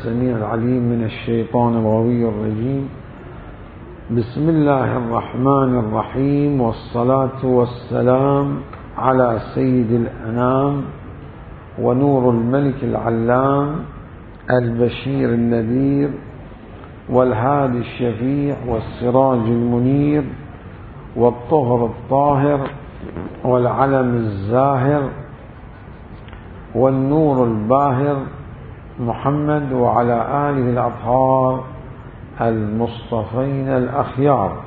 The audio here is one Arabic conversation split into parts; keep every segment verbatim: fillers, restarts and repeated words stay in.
السميع العليم من الشيطان الغوي الرجيم. بسم الله الرحمن الرحيم، والصلاة والسلام على سيد الأنام ونور الملك العلام البشير النذير والهادي الشفيع والسراج المنير والطهر الطاهر والعلم الزاهر والنور الباهر محمد وعلى آله الأطهار المصطفين الأخيار.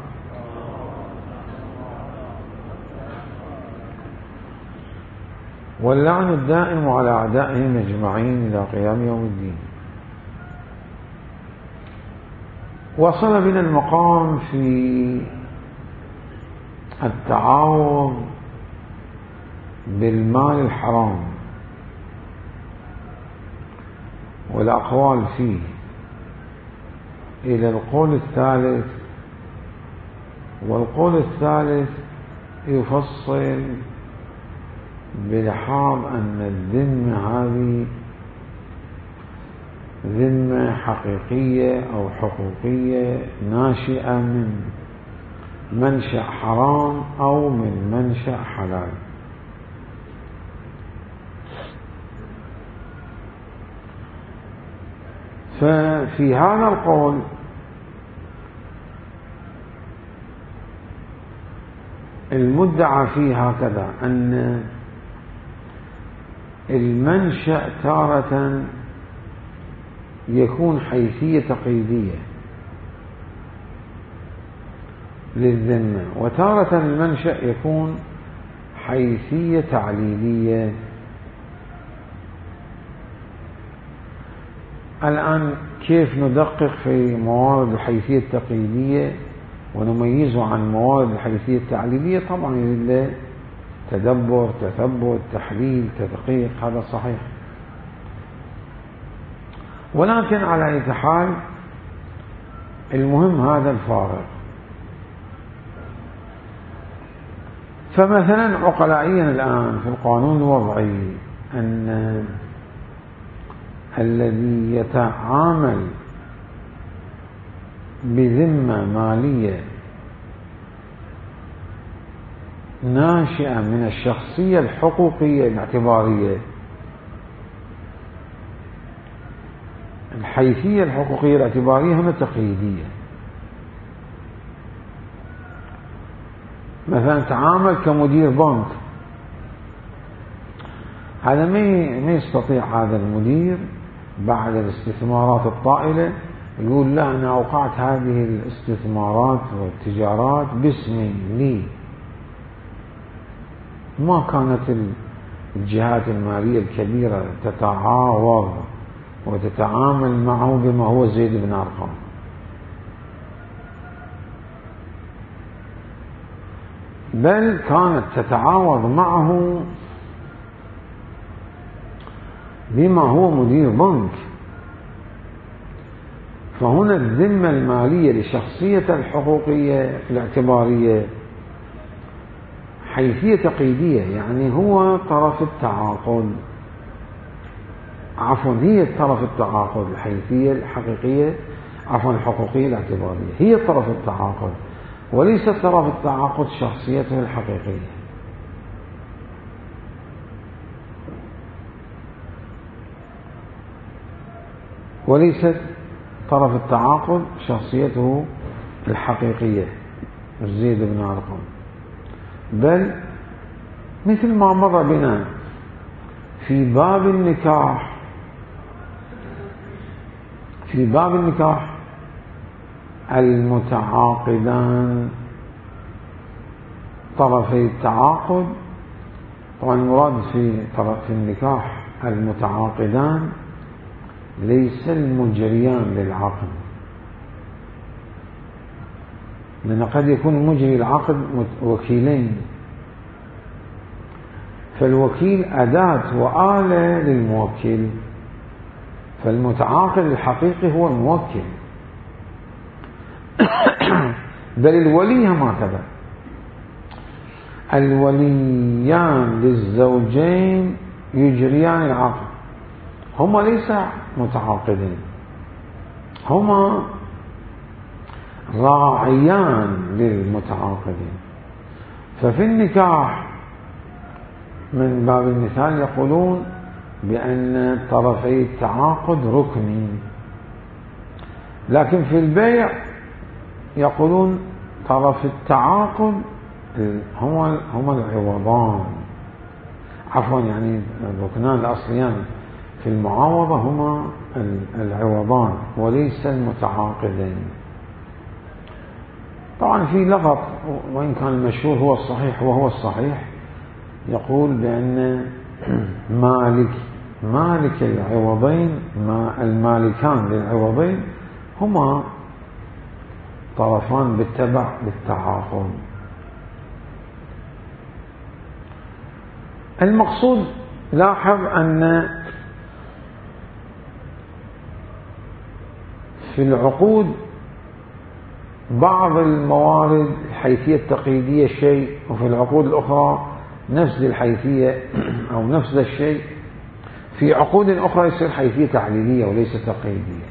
واللعن الدائم على أعدائهم أجمعين إلى قيام يوم الدين. وصل بنا المقام في التعاوض بالمال الحرام والأقوال فيه إلى القول الثالث، والقول الثالث يفصل بلحاظ أن الذمة هذه ذمة حقيقية أو حقوقية ناشئة من منشأ حرام أو من منشأ حلال. ففي هذا القول المدعى فيه هكذا أن المنشأ تارة يكون حيثية تقييدية للذمة، وتارة المنشأ يكون حيثية تعليلية. الآن كيف ندقق في موارد الحيثية التقييدية ونميزه عن موارد الحيثية التعليلية؟ طبعا لله تدبر، تثبت، تحليل، تدقيق، هذا صحيح. ولكن على أي حال المهم هذا الفارق. فمثلا عقلائيا الآن في القانون الوضعي أن الذي يتعامل بذمة مالية ناشئة من الشخصية الحقوقية الاعتبارية، الحيثية الحقوقية الاعتبارية هنا تقييدية. مثلا تعامل كمدير بنك، هذا ما يستطيع هذا المدير بعد الاستثمارات الطائلة يقول لا أنا أوقعت هذه الاستثمارات والتجارات باسمي لي. ما كانت الجهات المالية الكبيرة تتعاوض وتتعامل معه بما هو زيد بن أرقم. بل كانت تتعاوض معه بما هو مدير بنك. فهنا الذمة المالية لشخصية الحقوقية الاعتبارية حيثية تقييدية، يعني هو طرف التعاقد، عفوا هي طرف التعاقد، الحيثية الحقيقية عفوا الحقوقية الاعتبارية هي طرف التعاقد، وليس طرف التعاقد شخصيته الحقيقية. وليست طرف التعاقد شخصيته الحقيقية زيد بن أرقم، بل مثل ما مر بنا في باب النكاح. في باب النكاح المتعاقدان طرفي التعاقد، طبعا المراد في طرف النكاح المتعاقدان ليس المجريان للعقد، لأن قد يكون مجري العقد وكيلين، فالوكيل أداة وآلة للموكل، فالمتعاقد الحقيقي هو الموكل. بل الولي هم هكذا، الوليان للزوجين يجريان العقد، هما ليس متعاقدين، هما راعيان للمتعاقدين. ففي النكاح من باب المثال يقولون بأن طرفي التعاقد ركني، لكن في البيع يقولون طرف التعاقد هما هما العوضان، عفوا يعني الركنان الأصليان في المعاوضة هما العوضان وليس المتعاقدين. طبعا في لغط، وإن كان المشهور هو الصحيح وهو الصحيح، يقول بأن مالك مالك العوضين ما المالكان للعوضين هما طرفان بالتبع للتعاقد. المقصود لاحظ أن في العقود بعض الموارد الحيثية التقييدية شيء، وفي العقود الأخرى نفس الحيثية أو نفس الشيء. في عقود أخرى يصير حيثية تعليلية وليس تقييدية.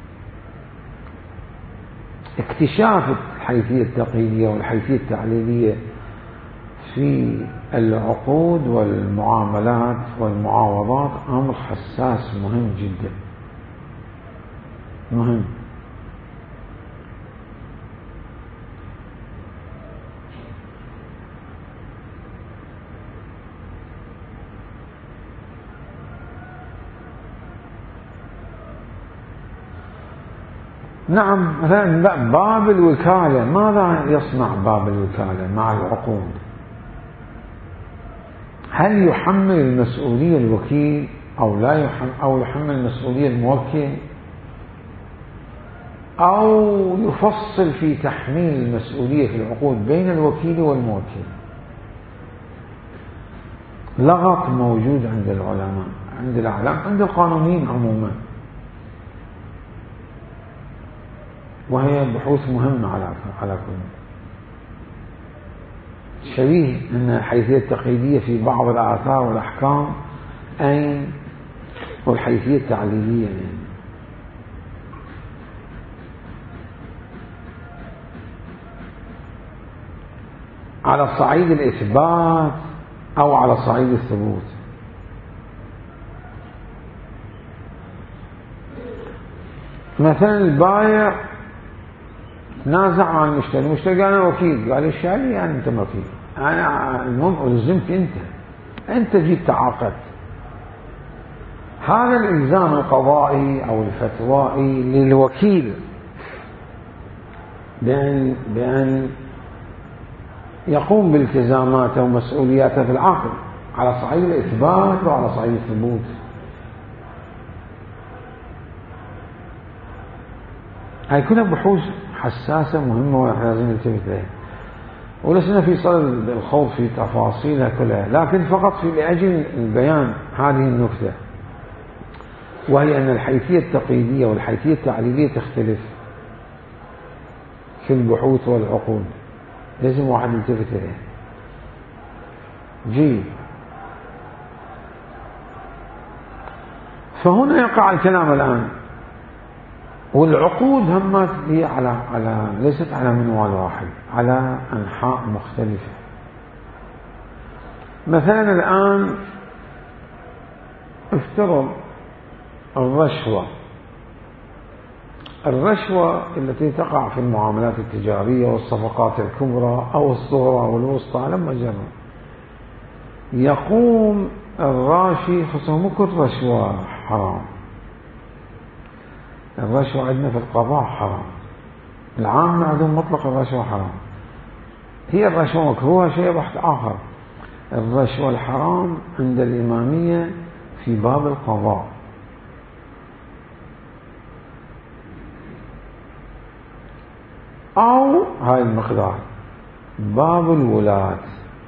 اكتشاف الحيثية التقييدية والحيثية التعليلية في العقود والمعاملات والمعاوضات أمر حساس مهم جدا، مهم. نعم، مثلا باب الوكالة، ماذا يصنع باب الوكالة مع العقود؟ هل يحمل المسؤولية الوكيل أو لا يحمل، أو يحمل المسؤولية الموكل، أو يفصل في تحميل المسؤولية في العقود بين الوكيل والموكل؟ لغط موجود عند العلماء، عند الأعلام، عند القانونيين عموما، وهي بحوث مهمة على على كل. شبيه أن الحيثية التقييدية في بعض الآثار والأحكام أين، والحيثية التعليلية أين. على صعيد الإثبات أو على صعيد الثبوت. مثلا البائع نازع مع المشتري، المشتري قال أنا وكيل، قال الشاري يعني أنت وكيل، أنا المهم ألزمك أنت، أنت جيت تعاقدت. هذا الإلزام القضائي أو الفتوائي للوكيل بأن بأن يقوم بالتزاماته ومسؤولياته في العقد على صعيد الإثبات وعلى صعيد الثبوت. هاي كلها بحوث حساسة مهمة ولازم نلتفت لها، ولسنا في صدد الخوض في تفاصيلها كلها، لكن فقط في لأجل البيان هذه النكتة، وهي أن الحيثية التقييدية والحيثية التعليلية تختلف في البحوث والعقود، لازم واحد يلتفت إليه. جيد. فهنا يقع الكلام الآن، والعقود همات هي على على ليست على منوال واحد، على أنحاء مختلفة. مثلا الآن افترض الرشوة الرشوة التي تقع في المعاملات التجارية والصفقات الكبرى أو الصغرى والوسطى لما جرى، يقوم الراشي، خصوصا مو كل رشوة حرام، الرشوة عندنا في القضاء حرام، العامة عندهم مطلق الرشوة حرام، هي الرشوة مكروهة شيء بحث آخر. الرشوة الحرام عند الإمامية في باب القضاء، أو هاي المقدار باب الولاة.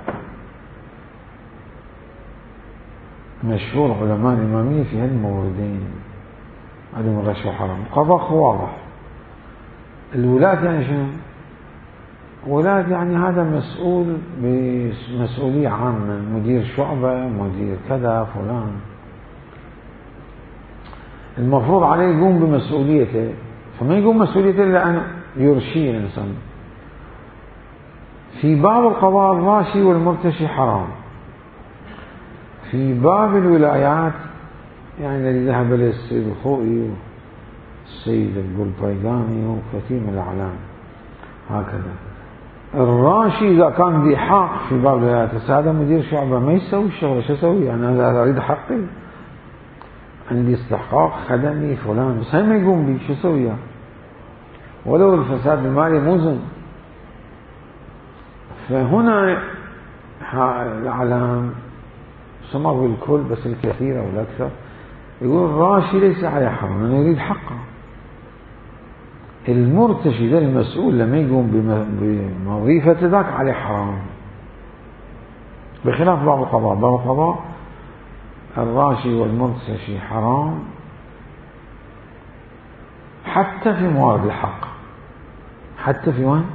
مشهور علماء الإمامية في هذه الموردين، عدم الرشوة حرام. قضاء واضح. الولاة يعني شنو؟ ولاة يعني هذا مسؤول بمسؤولية عامة، مدير شعبة، مدير كذا، فلان، المفروض عليه يقوم بمسؤوليته فما يقوم مسؤوليته إلا أن يرشي الإنسان. في باب القضاء الراشي والمرتشي حرام. في باب الولايات يعني الذي ذهب إليه السيد الخوئي والسيد القلبيغاني وكثير من الأعلام هكذا، الراشي إذا كان ذي حق في باب الولايات، هذا مدير شعبة ما يسوي الشغل، شو يسوي؟ يعني أنا أريد حقي، عندي استحقاق خدمي فلان، بس هاي ما يقوم بي، شو يسوي؟ ولو الفساد المالي مزن. فهنا الأعلام سمر بالكل بس الكثير أو الأكثر يقول الراشي ليس عليه حرام، أنا يريد حقه. المرتشي ذا المسؤول لما يقوم بوظيفة ذاك عليه حرام، بخلاف باب القضاء. باب القضاء الراشي والمرتشي حرام حتى في موارد الحق، حتى في وين؟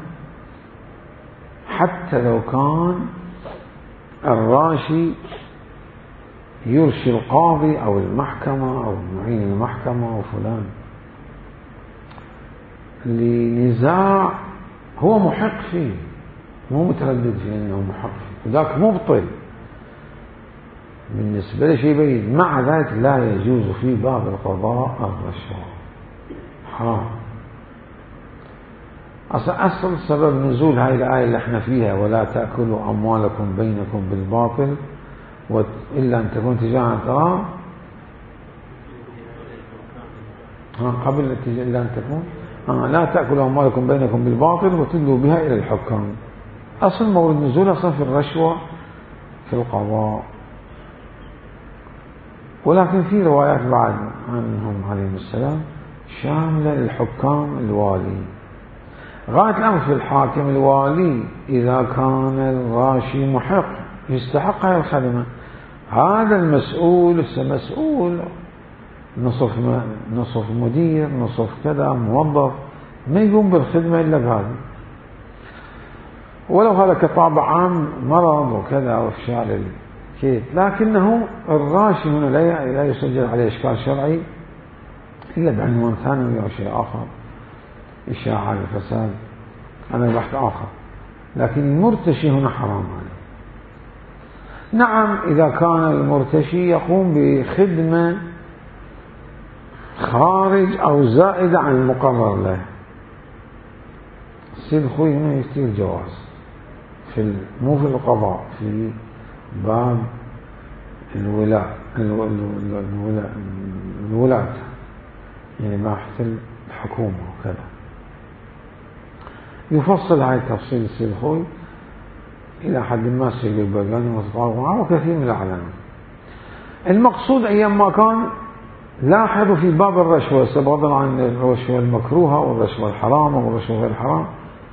حتى لو كان الراشي يرشي القاضي أو المحكمة أو معين المحكمة أو فلان لنزاع هو محق فيه، مو متردد فيه أنه محق فيه، وذاك مبطل بالنسبة لشيء بعيد. مع ذلك لا يجوز في باب القضاء الرشوة، حرام. أصل سبب نزول هاي الآية اللي احنا فيها ولا تأكلوا أموالكم بينكم بالباطل إلا أن تكون تجارة ترى قبل إلا أن تكون آه لا تأكلوا أموالكم بينكم بالباطل وتدلوا بها إلى الحكام. أصل مورد نزول أصلا في الرشوة في القضاء، ولكن في روايات بعد عنهم عليهم السلام شاملة للحكام الوالي. غاية الأمر في الحاكم الوالي إذا كان الراشي محق يستحق هذه الخدمة، هذا المسؤول مسؤول نصف نصف مدير نصف كذا موظف، ما يقوم بالخدمة إلا بهذا، ولو هذا كطابع عام مرض وكذا أو إفشال الكيت. لكنه الراشي هنا لا يسجل عليه إشكال شرعي إلا بعنوان ثانوي أو شيء آخر، إشاعة الفساد، هذا بحث آخر. لكن المرتشي هنا حرام عليه. نعم إذا كان المرتشي يقوم بخدمة خارج أو زائدة عن المقرر له، السيد خوي هنا يستير جواز في مو في القضاء، في باب الولاء الولاء الولاة يعني بحث الحكومة وكذا. يفصل هاي التفصيل السيد الخوي إلى حد ما السيد البرغاني وتطاوعه وكثير من الأعلام. المقصود أيام ما كان لاحظوا في باب الرشوة، فضلا عن الرشوة المكروهة والرشوة الحرام والرشوة غير الحرام،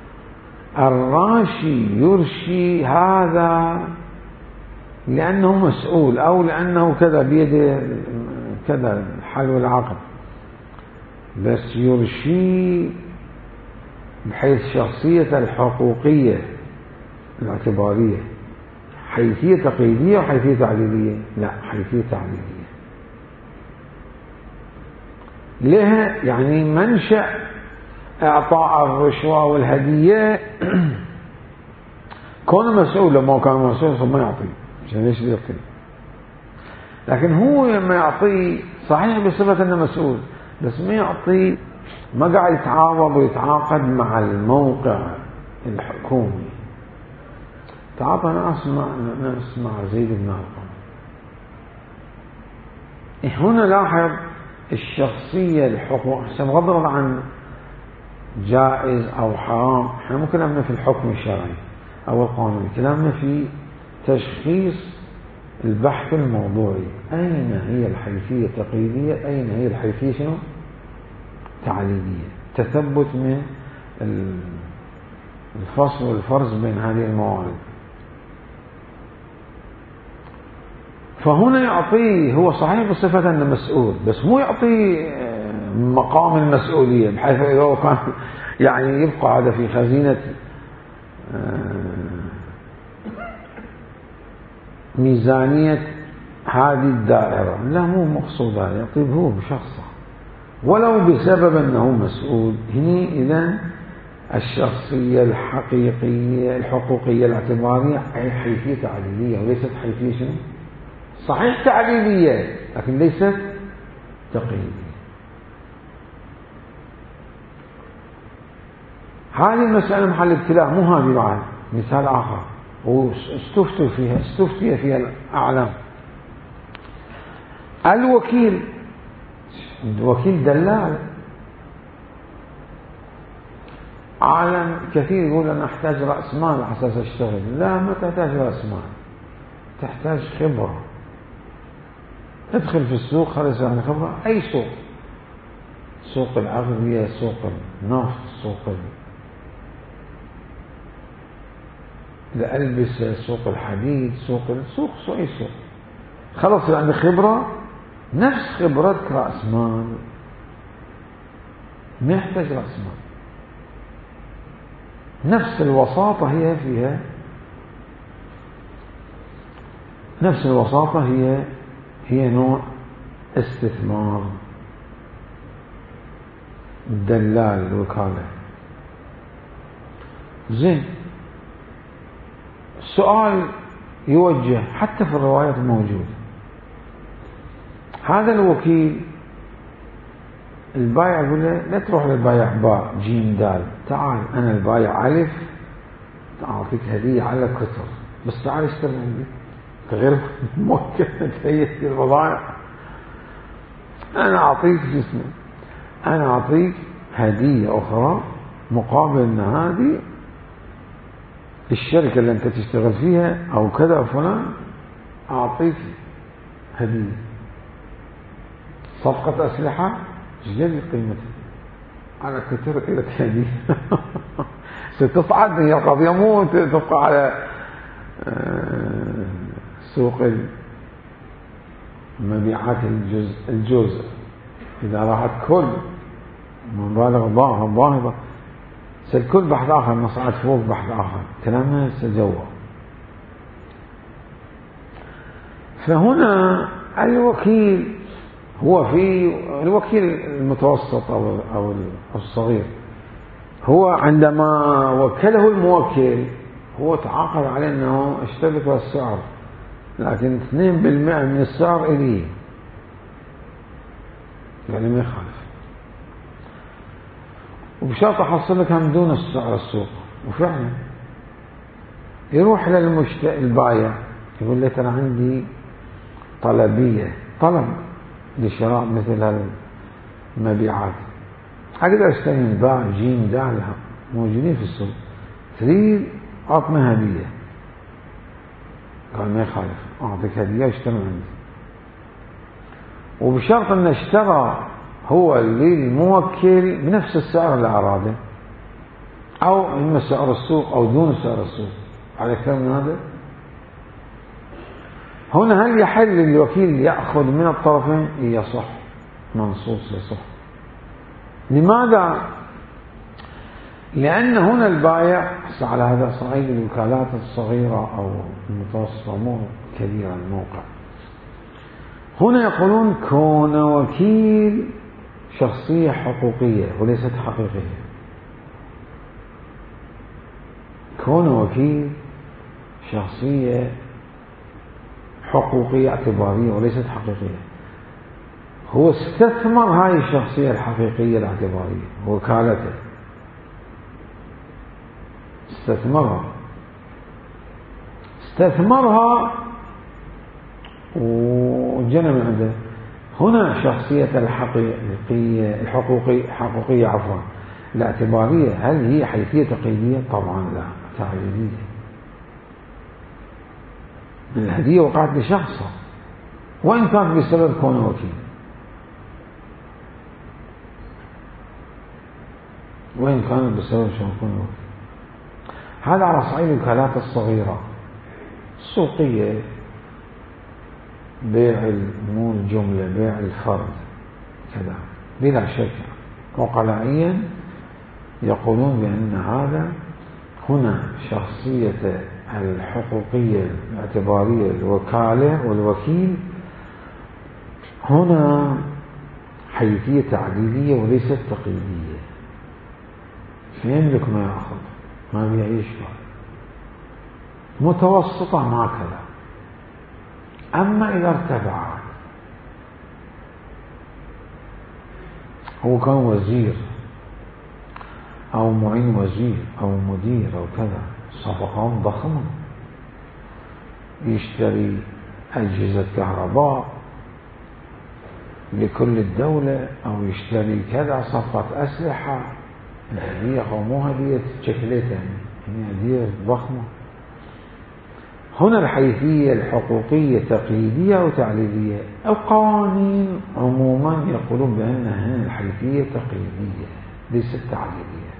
الراشي يرشي هذا لأنه مسؤول أو لأنه كذا بيده كذا الحل والعقد، بس يرشي بحيث شخصية الحقوقية الاعتبارية، حيثية تقييدية وحيثية تعليلية، لا حيثية تعليلية. لها يعني منشأ إعطاء الرشوة والهدية كون مسؤول، لما كان مسؤول ما يعطي، عشان ليش يعطي؟ لكن هو لما يعطي صحيح بصفة أنه مسؤول، بس ما يعطي، ما قاعد يتعاوض ويتعاقد مع الموقع الحكومي. تعاطى أنا أسمع نسمع زيد بن أرقم. هنا لاحظ الشخصية الحقوق، بغض عن جائز أو حرام، احنا مو كلامنا في الحكم الشرعي أو القانون، كلامنا في تشخيص البحث الموضوعي. أين هي الحيثية التقييدية؟ أين هي الحيثية شنو؟ تعليلية، تثبت من الفصل والفرز بين هذه الموارد. فهنا يعطيه هو صحيح بصفة أنه مسؤول، بس مو يعطيه مقام المسؤولية بحيث إذا كان يعني يبقى هذا في خزينة ميزانية هذه الدائرة، لا مو مقصود هذا، يعطيه هو بشخصه ولو بسبب أنه مسؤول. هنا إذن الشخصية الحقيقية الحقوقية الاعتبارية أي حيثية تعليلية وليست حيثية شنو؟ صحيح تعليلية لكن ليست تقييدية. هذه المسألة محل ابتلاء، مو هذه بعد مثال آخر واستفتوا فيها استفتي فيها الأعلام. الوكيل الوكيل دلال. عالم كثير يقول أنا أحتاج رأس مال على أساس أشتغل. لا، ما تحتاج رأس مال، تحتاج خبرة. ادخل في السوق، خلص عن خبرة. أي سوق، سوق الأغذية، سوق النفط، سوق الألبسة، سوق الحديد، سوق السوق سوق أي سوق. خلص عندك خبرة، نفس خبرتك رأس مال، ما يحتاج رأس مال. نفس الوساطة هي فيها، نفس الوساطة هي هي نوع استثمار. الدلال الوكالة. زين، السؤال يوجه حتى في الروايات الموجودة. هذا الوكيل البايع يقول له لا تروح للبايع باء جيم دال، تعال أنا البايع ألف أعطيك هدية على كتر، بس تعال اشتري عندي غير موكل تهيئ البضائع. أنا أعطيك جسمي، أنا أعطيك هدية أخرى مقابل أن هذه الشركة اللي أنت تشتغل فيها أو كذا فلان أعطيك هدية. صفقة أسلحة جل قيمتها على كتر لك هدية. ستصعد هي القضية، مو تبقى على سوق مبيعات الجزء الجزء. إذا راحت كل مبالغ ظاهرة سيكون بحث آخر، نصعد فوق بحث آخر، كلامنا سجوه. فهنا الوكيل هو في الوكيل المتوسط أو أو الصغير، هو عندما وكله الموكل هو تعاقد عليه أنه اشترك السعر، لكن اثنين بالمئة من السعر إليه، يعني ما يخالف، وبشرط أحصل لك هم دون السعر السوق. وفعلا يروح للمشتري البايع يقول له ترى عندي طلبية، طلب لشراء مثل هالمبيعات، أقدر أشتري من باع جيم دالها موجودين في السوق، تريد أعطنا هدية؟ قال ما يخالف، أعطيك هدية واشتري عندي، وبشرط أن اشترى هو للموكل بنفس السعر اللي أراده، أو إما سعر السوق أو دون سعر السوق، على أكثر من هذا. هنا هل يحل للوكيل يأخذ من الطرفين؟ يصح، منصوص يصح. لماذا؟ لأن هنا البائع على هذا صعيد الوكالات الصغيرة أو المتوسطة مو كبيرة الموقع، هنا يقولون كون وكيل شخصية حقوقية وليست حقيقية. كون وكيل شخصية حقوقية اعتبارية وليست حقيقية، هو استثمر هاي الشخصية الحقيقية الاعتبارية وكالته، استثمرها استثمرها وجنى من عنده. هنا شخصية الحقيقية الحقوقية حقوقية عفوا الاعتبارية، هل هي حيثية تقييدية؟ طبعا لا، تعليلية. الهدية وقعت لشخصه وإن كانت بسبب كونه وكيل، وإن كانت بسبب كونه وكيل. هذا على صعيد الوكالات الصغيرة السوقية، بيع مو الجملة، بيع الفرد كذا بلا شك. وقلائيا يقولون بأن هذا هنا شخصية الحقوقية الاعتبارية الوكالة والوكيل هنا حيثية تعليلية وليست تقييدية، فيملك ما يأخذ ما بيعيش متوسطة مع كذا. أما إذا ارتفع، هو كان وزير أو معين وزير أو مدير أو كذا، صفقات ضخمة، يشتري أجهزة كهرباء لكل الدولة، أو يشتري كذا صفقة أسلحة، هدية أو مو هدية شكلتها، يعني هدية ضخمة. هنا الحيثية الحقوقية تقييدية أو تعليلية. القوانين عموما يقولون بأن هنا الحيثية تقييدية ليست تعليلية.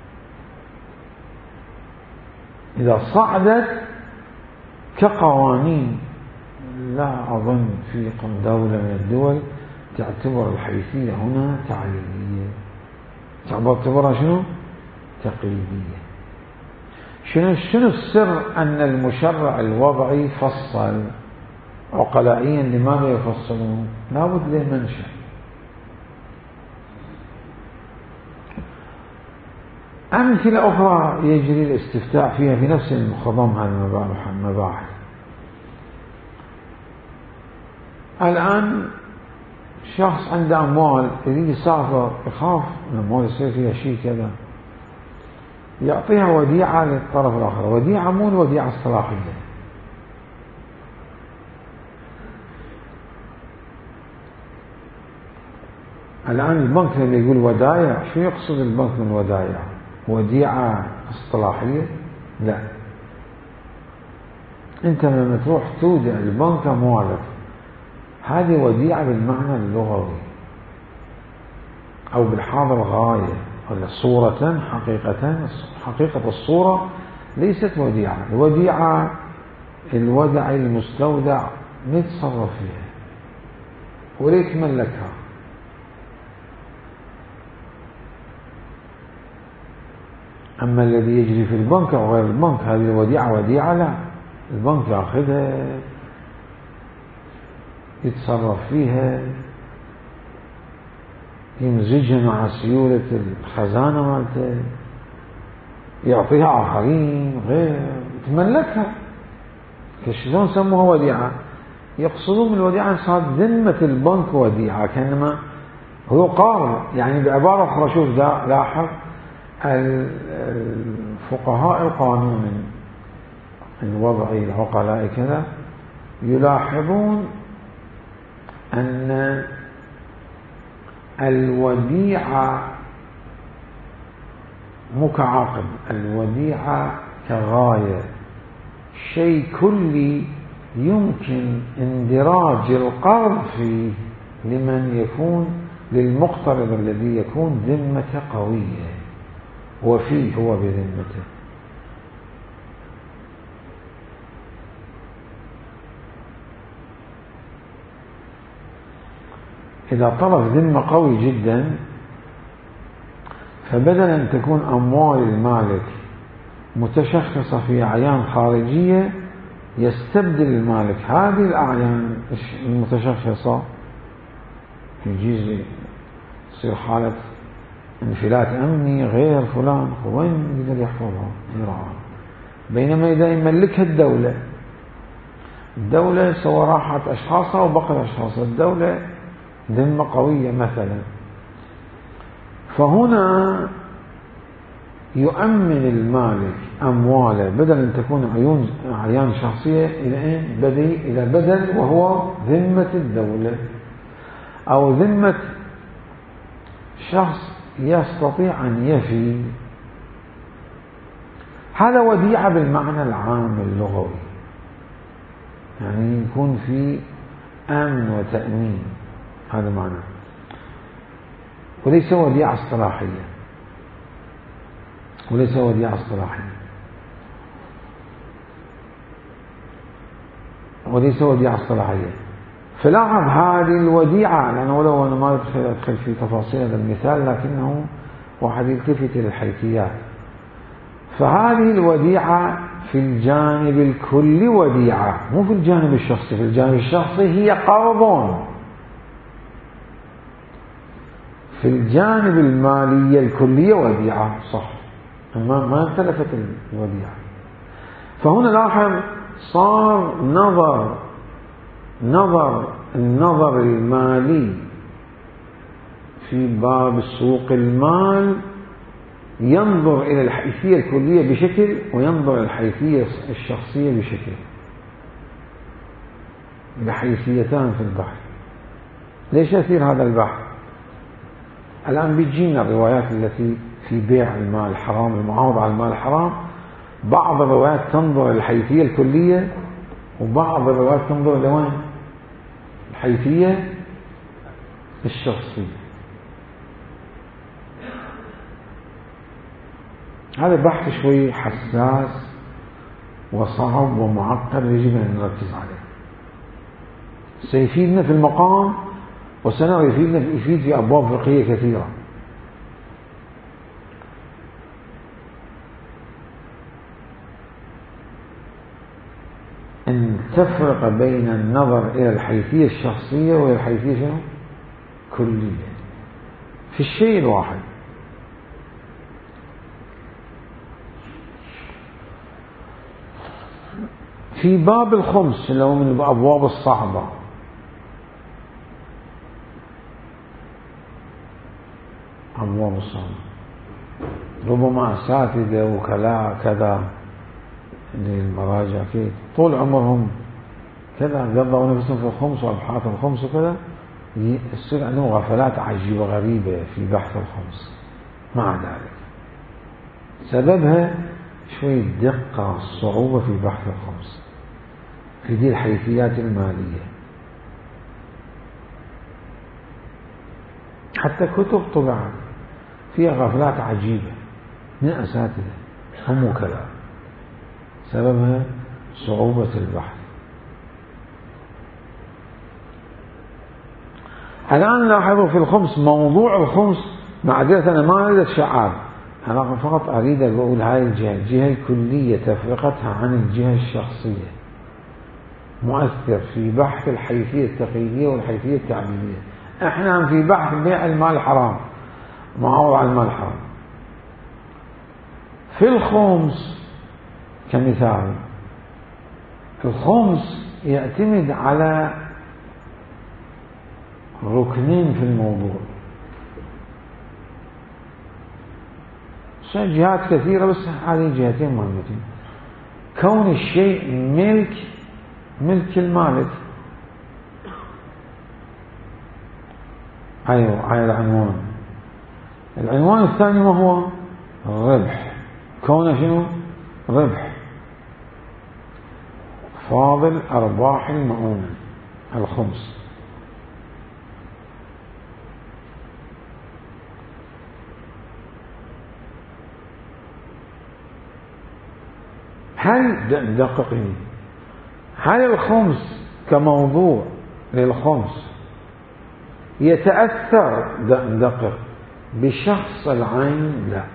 إذا صعدت كقوانين، لا أظن في دولة من الدول تعتبر الحيثية هنا تعليلية، تعتبرها شنو؟ تقييدية. شنو شنو السر أن المشرع الوضعي فصل؟ عقلائيا لماذا يفصلون؟ لابد له منشأ. أمثلة أخرى يجري الاستفتاء فيها في نفس المخضم هذه المباحث. الآن شخص عنده أموال يريد يسافر، يخاف الأموال يصير فيها شيء كذا، يعطيها وديعة للطرف الآخر، وديعة مو الوديعة الصلاحية. الآن البنك لما يقول ودايع، شو يقصد البنك من ودايع؟ وديعة اصطلاحية؟ لا. أنت لما تروح تودع البنك أموالك، هذه وديعة بالمعنى اللغوي أو بالحاضر غاية، ولا صورة حقيقة. حقيقة الصورة ليست وديعة. الوديعة الودع المستودع نتصرف فيها وليك ملكها. أما الذي يجري في البنك أو غير البنك، هذه الوديعة وديعة لا، البنك يأخذها يتصرف فيها، يمزجها مع سيولة الخزانة مالته، يعطيها آخرين غير، يتملكها. شلون سموها وديعة؟ يقصدون من الوديعة صارت ذمة البنك وديعة، كأنما هو قارض. يعني بعبارة أخرى، شوف لاحظ الفقهاء القانون الوضعي العقلاء كذا يلاحظون أن الوديعة مو كعاقب، الوديعة كغاية، شيء كلي يمكن اندراج القرض فيه لمن يكون للمقترض الذي يكون ذمته قوية وفيه هو بذمته. إذا طلب ذمة قوي جدا، فبدلا أن تكون أموال المالك متشخصة في أعيان خارجية، يستبدل المالك هذه الأعيان المتشخصة، يجيز تصير حالة انفلات أمني غير فلان، وين يقدر يحفظها يراها؟ بينما إذا يملكها الدولة، الدولة سوى راحت أشخاصها وبقي أشخاص، الدولة ذمة قوية مثلا، فهنا يؤمن المالك أمواله بدل أن تكون عيون أعيان شخصية إلى أين؟ بدي إلى بدل وهو ذمة الدولة أو ذمة شخص يستطيع أن يفي. هذا وديعة بالمعنى العام اللغوي، يعني يكون في أمن وتأمين، هذا معنى، وليس وديعة اصطلاحية، وليس وديعة اصطلاحية، وليس وديعة اصطلاحية. فلاحظ هذه الوديعة، لأنه ولو أنا ما أدخل في تفاصيل هذا المثال، لكنه واحد يلتفت إلى الحيثيات. فهذه الوديعة في الجانب الكلي وديعة، مو في الجانب الشخصي. في الجانب الشخصي هي قرض، في الجانب المالية الكلية وديعة صح، ما ما اختلفت الوديعة. فهنا لاحظ صار نظر نظر النظر المالي في باب سوق المال ينظر إلى الحيثية الكلية بشكل، وينظر إلى الحيثية الشخصية بشكل، بحيثيتان في البحث. ليش يصير هذا البحث؟ الآن بيجينا الروايات التي في بيع المال الحرام، المعاوضة على المال الحرام. بعض الروايات تنظر إلى الحيثية الكلية، وبعض الروايات تنظر إلى وين؟ الحيثية الشخصية. هذا بحث شوي حساس وصعب ومعقد، يجب أن نركز عليه. سيفيدنا في المقام، وسنرى يفيدنا يفيد في أبواب فقهية كثيرة. أن تفرق بين النظر إلى الحيثية الشخصية والحيثية شنو؟ كلية في الشيء الواحد. في باب الخمس اللي هو من الأبواب الصعبة، أبواب الصعبة ربما أساتذة وكلاء كذا للمراجع كيف طول عمرهم كذا قضوا نفسهم في الخمس وأبحاث الخمس وكذا، يصير عندهم غفلات عجيبة غريبة في بحث الخمس. مع ذلك سببها شوية دقة والصعوبة في بحث الخمس في دي الحيثيات المالية. حتى كتب طبعا فيها غفلات عجيبة من أساتذة هم وكلاء، سببها صعوبة البحث. الآن لاحظوا في الخمس، موضوع الخمس معذرة أنا ما أريد شعار، أنا فقط أريد أقول هاي الجهة الجهة الكلية تفرقتها عن الجهة الشخصية مؤثر في بحث الحيثية التقييدية والحيثية التعميمية. احنا في بحث بيع المال الحرام، معاوضة على المال الحرام. في الخمس كمثال، الخمس يعتمد على ركنين في الموضوع، جهات كثيرة بس هذه جهتين مهمتين. كون الشيء ملك ملك المالك، أيوة هاي العنوان. العنوان الثاني ما هو؟ الربح. كونه شنو؟ ربح، فاضل أرباح المؤونة الخمس. هل دققني، هل الخمس كموضوع للخمس يتأثر دقق بشخص العين؟ لا.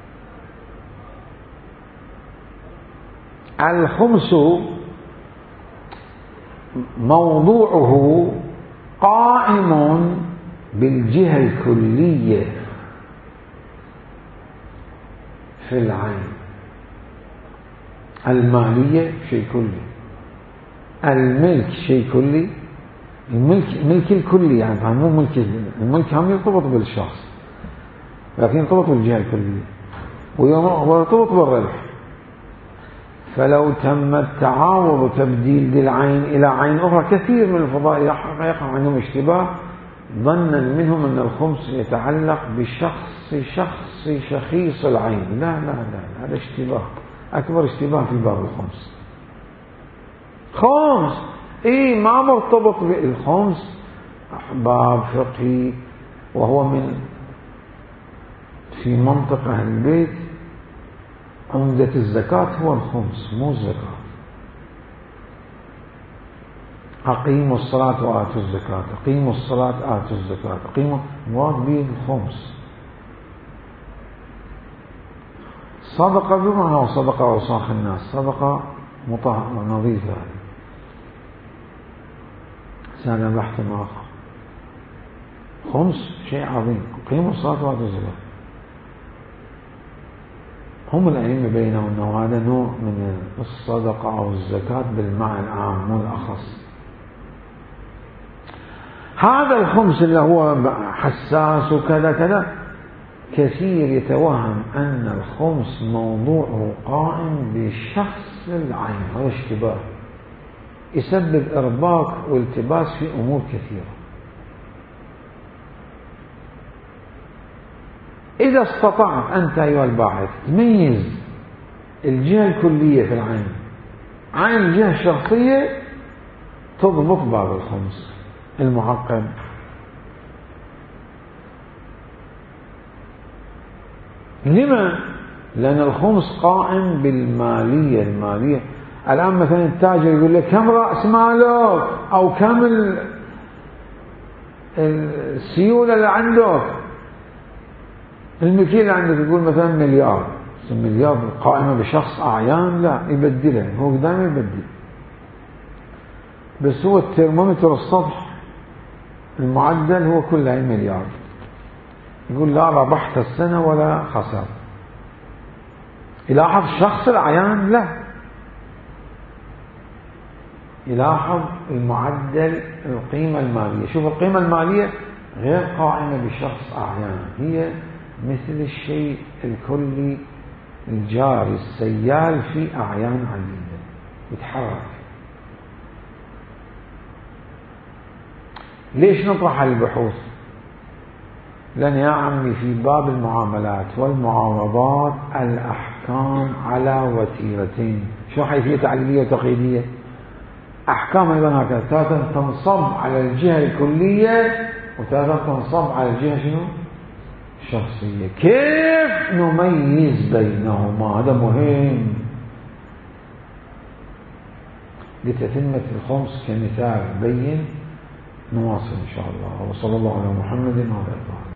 الخمس موضوعه قائم بالجهة الكلية في العين. المالية شيء كلي، الملك شيء كلي، الملك ملك الكلي يعني مو ملك، الملك هم يرتبط بالشخص لكن يرتبط بالجهة الكلية ويرتبط بالربح. فلو تم التعاوض وتبديل ذي العين إلى عين أخرى، كثير من الفضاء يقع عندهم اشتباه ظنا منهم أن الخمس يتعلق بشخص شخص شخيص العين. لا لا لا، هذا اشتباه، أكبر اشتباه في باب الخمس. خمس إيه ما مرتبط بالخمس، باب فقهي، وهو من في منطق أهل البيت عمدة الزكاة هو الخمس مو الزكاة. أقيموا الصلاة وآتوا الزكاة، أقيموا الصلاة آتوا الزكاة، أقيموا مراد به الخمس. صدقة بمعنى صدقة أوساخ الناس، صدقة مطهرة نظيفة، هذا بحث آخر. خمس شيء عظيم، قيموا الصلاة وآتوا الزكاة. هم الأئمة بينهم أنه هذا نوع من الصدقة أو الزكاة بالمعنى العام مو الأخص. هذا الخمس اللي هو حساس وكذا كذا، كثير يتوهم أن الخمس موضوعه قائم بشخص العين، هذا اشتباه يسبب إرباك والتباس في أمور كثيرة. إذا استطعت أنت أيها الباحث تميز الجهة الكلية في العين عن الجهة الشخصية تضبط باب الخمس المعقد. لما؟ لأن الخمس قائم بالمالية. المالية الآن مثلا التاجر يقول لك كم رأس مالك أو كم السيولة اللي عندك، الملكية اللي عندك يقول مثلا مليار، المليار قائمة بشخص أعيان، لا يبدلها، هو دائما يبدل، بس هو الترمومتر السطح المعدل هو كله مليار، يقول لا ربحت السنة ولا خسرت. يلاحظ شخص الأعيان لا، يلاحظ المعدل القيمة المالية. شوف القيمة المالية غير قائمة بشخص أعيان، هي مثل الشيء الكلي الجاري السيال في أعيان عديدة يتحرك. ليش نطرح البحوث؟ لأن يا عمي في باب المعاملات والمعاوضات الأحكام على وتيرتين. شو حيثية تعليلية وتقييدية؟ أحكام أيضا هكذا، تارة تنصب على الجهة الكلية وتارة تنصب على الجهة شنو؟ الشخصية. كيف نميز بينهما؟ هذا مهم لتتمة الخمس كمثال بين. نواصل إن شاء الله. وصلى الله على محمد وعلى آله.